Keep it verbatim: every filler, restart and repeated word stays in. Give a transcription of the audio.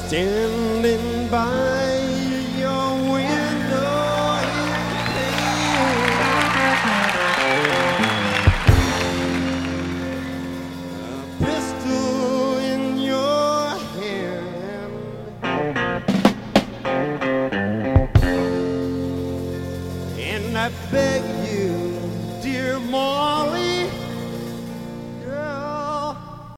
standing by your window in pain. A pistol in your hand, and I beg you, dear Mom,